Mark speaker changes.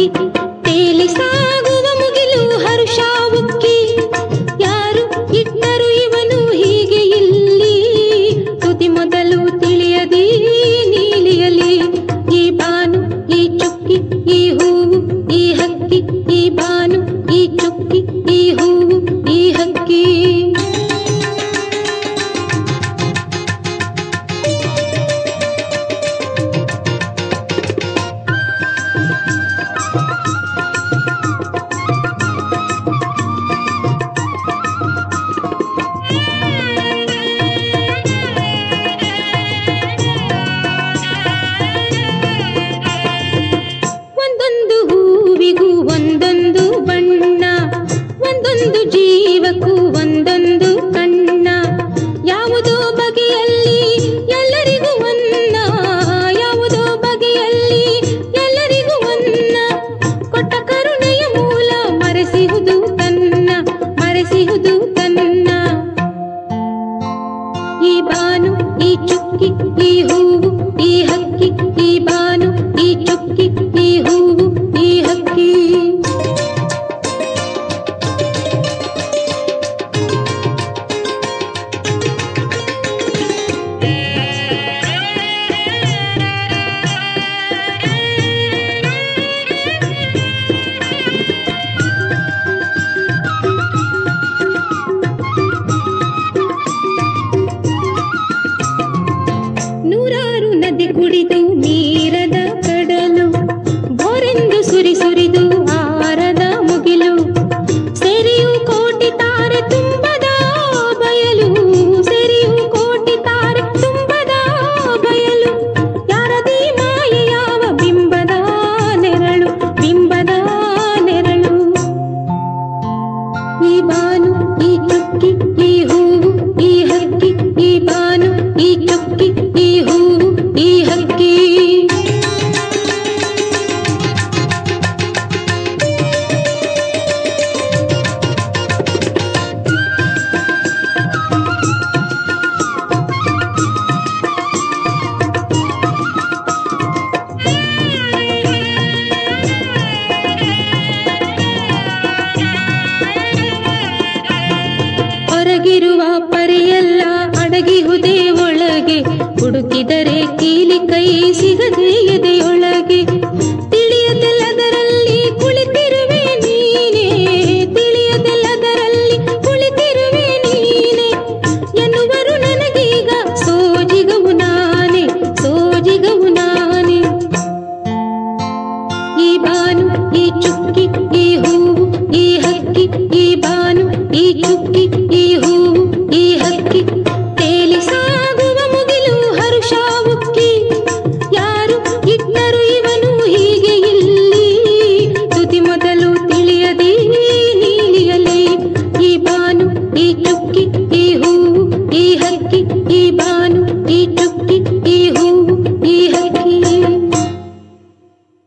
Speaker 1: ಹಕ್ಕಿ ತೇಲಿ ಸಾಗುವ ಮುಗಿಲು ಹರುಷ ಉಕ್ಕಿ ಯಾರು ಇಟ್ಟರು ಇವನು ಹೀಗೆ ಇಲ್ಲಿ ತುದಿ ಮೊದಲು ತಿಳಿಯದಿ ನೀಲಿಯಲಿ ಈ ಬಾನು ಈ ಚುಕ್ಕಿ ಈ ಹೂವು ಈ ಹಕ್ಕಿ ಈ ಬಾನು ಈ ಚುಕ್ಕಿ ಈ ಹೂವು ಈ ಹಕ್ಕಿ ಒಂದೊಂದು ಹೂವಿಗೂ ಒಂದೊಂದು ಬಣ್ಣ ಒಂದೊಂದು ಜೀವಕ್ಕೂ ಒಂದೊಂದು ಕಣ್ಣ ಯಾವುದೋ ಬಗೆಯಲ್ಲಿ ಎಲ್ಲರಿಗೂ ಒನ್ನ ಯಾವುದೋ ಬಗೆಯಲ್ಲಿ ಎಲ್ಲರಿಗೂ ಒನ್ನ ಕೊಟ್ಟ ಕರುಣೆಯ ಮೂಲ ಮರೆಸಿಹುದು ತನ್ನ ಈ ಬಾನು ಈ ಚುಕ್ಕಿ ಈ ಹೂವು ಈ ಹಕ್ಕಿ ಈ ಬಾನು ಈ ಚುಕ್ಕಿ ಈ ಹೂವು ಈ ಹಕ್ಕಿ ನೂರಾರು ನದಿ ಕುಡಿದು ನೀರದ ಕಡಲು ಬೋರೆಂದು ಸುರಿದು ಆರದ ಮುಗಿಲು ಸೆರೆಯು ಕೋಟಿ ತಾರೆ ತುಂಬದ ಬಯಲು ಸೆರೆಯು ಕೋಟಿ ತಾರೆ ತುಂಬದ ಬಯಲು ಯಾರದಿ ಮಾಯೆ ಯಾವ ಬಿಂಬದ ನೆರಳು ಈ ಬಾನು ಈ ಚುಕ್ಕಿ ಈ ಹೂವು ಈ ಹಕ್ಕಿ ಈ ಬಾನು ಈ ಚುಕ್ಕಿ ಈ ಹೂವು ಈ ಹಕ್ಕಿ ಹೊರಗಿರುವ ಪರಿಯೆಲ್ಲ ಅಡಗಿಹುದೇ ಒಳಗೆ ಹುಡುಕಿದರೆ ಕೀಲಿ ಕೈ ಸಿಗದೆ ಎದೆಯೊಳಗೆ